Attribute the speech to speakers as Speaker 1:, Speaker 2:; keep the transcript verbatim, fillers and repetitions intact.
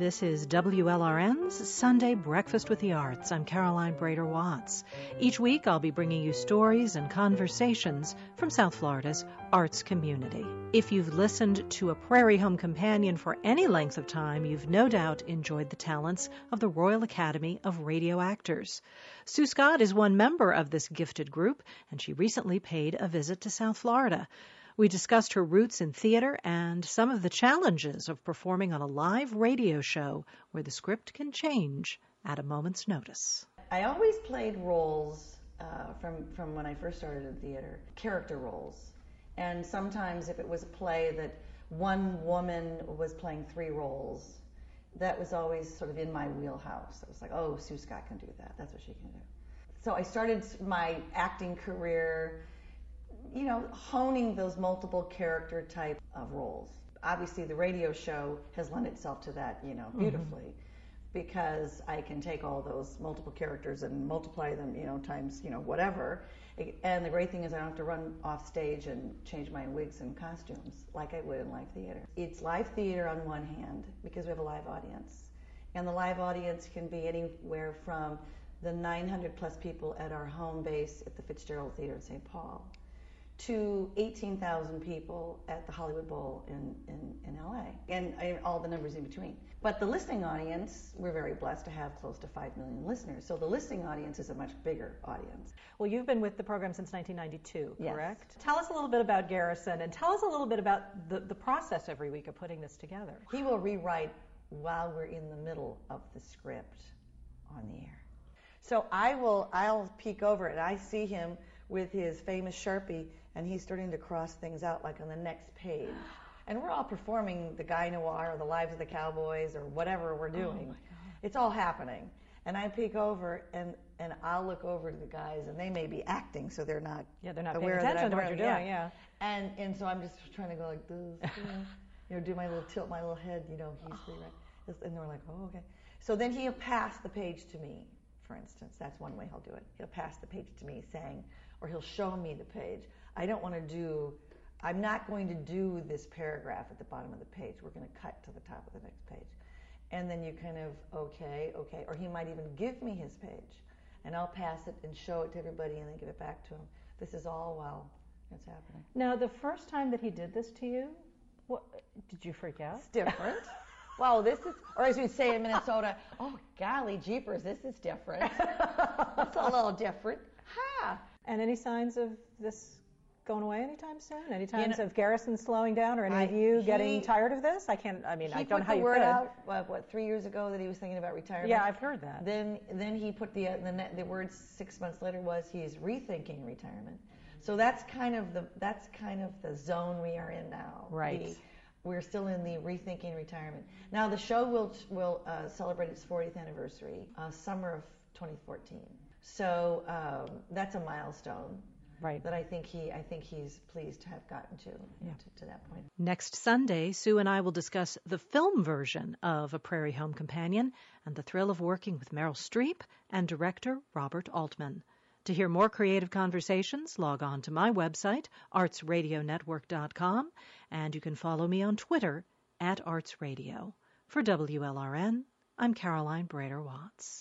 Speaker 1: This is W L R N's Sunday Breakfast with the Arts. I'm Caroline Brader Watts. Each week I'll be bringing you stories and conversations from South Florida's arts community. If you've listened to A Prairie Home Companion for any length of time, you've no doubt enjoyed the talents of the Royal Academy of Radio Actors. Sue Scott is one member of this gifted group, and she recently paid a visit to South Florida. We discussed her roots in theater and some of the challenges of performing on a live radio show where the script can change at a moment's notice.
Speaker 2: I always played roles uh, from, from when I first started in theater, character roles. And sometimes if it was a play that one woman was playing three roles, that was always sort of in my wheelhouse. It was like, oh, Sue Scott can do that. That's what she can do. So I started my acting career, you know, honing those multiple character type of roles. Obviously, the radio show has lent itself to that, you know, beautifully, mm-hmm. because I can take all those multiple characters and multiply them, you know, times, you know, whatever. And the great thing is I don't have to run off stage and change my wigs and costumes like I would in live theater. It's live theater on one hand because we have a live audience. And the live audience can be anywhere from the nine hundred plus people at our home base at the Fitzgerald Theater in Saint Paul to eighteen thousand people at the Hollywood Bowl in, in, in L A, and, and all the numbers in between. But the listening audience, we're very blessed to have close to five million listeners, so the listening audience is a much bigger audience.
Speaker 1: Well, you've been with the program since nineteen ninety-two,
Speaker 2: yes.
Speaker 1: Correct? Tell us a little bit about Garrison, and tell us a little bit about the, the process every week of putting this together.
Speaker 2: He will rewrite while we're in the middle of the script on the air. So I will, I'll peek over and I see him with his famous Sharpie, and he's starting to cross things out like on the next page. And we're all performing the Guy Noir or the Lives of the Cowboys or whatever we're doing. Oh my God. It's all happening. And I peek over and, and I'll look over to the guys, and they may be acting, so they're not
Speaker 1: yeah they're not
Speaker 2: aware
Speaker 1: paying attention
Speaker 2: that I'm
Speaker 1: to what you're doing. Yeah.
Speaker 2: And and so I'm just trying to go like this, you know, you know, do my little tilt, my little head, you know, he's free, right? And they're like, oh, okay. So then he'll pass the page to me. For instance, that's one way he'll do it. He'll pass the page to me saying, or he'll show me the page. I don't want to do, I'm not going to do this paragraph at the bottom of the page. We're going to cut to the top of the next page. And then you kind of, okay, okay. Or he might even give me his page, and I'll pass it and show it to everybody and then give it back to him. This is all while it's happening.
Speaker 1: Now, the first time that he did this to you, what, did you freak out?
Speaker 2: It's different. Wow, this is, or as we say in Minnesota, oh, golly jeepers, this is different. It's a little different. Ha!
Speaker 1: And any signs of this going away anytime soon? Any signs
Speaker 2: you know,
Speaker 1: of Garrison slowing down, or any
Speaker 2: I,
Speaker 1: of you
Speaker 2: he,
Speaker 1: getting tired of this? I can't, I mean, I don't know how you could.
Speaker 2: He put the word out, what, what, three years ago that he was thinking about retirement?
Speaker 1: Yeah, I've heard that.
Speaker 2: Then then he put the, the, the word six months later was he's rethinking retirement. So that's kind of the, that's kind of the zone we are in now.
Speaker 1: Right.
Speaker 2: The, We're still in the rethinking retirement. Now the show will will uh, celebrate its fortieth anniversary, uh, summer of twenty fourteen. So um, that's a milestone.
Speaker 1: Right.
Speaker 2: That I think he I think he's pleased to have gotten to, yeah. to to that point.
Speaker 1: Next Sunday, Sue and I will discuss the film version of A Prairie Home Companion and the thrill of working with Meryl Streep and director Robert Altman. To hear more creative conversations, log on to my website, arts radio network dot com, and you can follow me on Twitter at artsradio. For W L R N, I'm Caroline Brader Watts.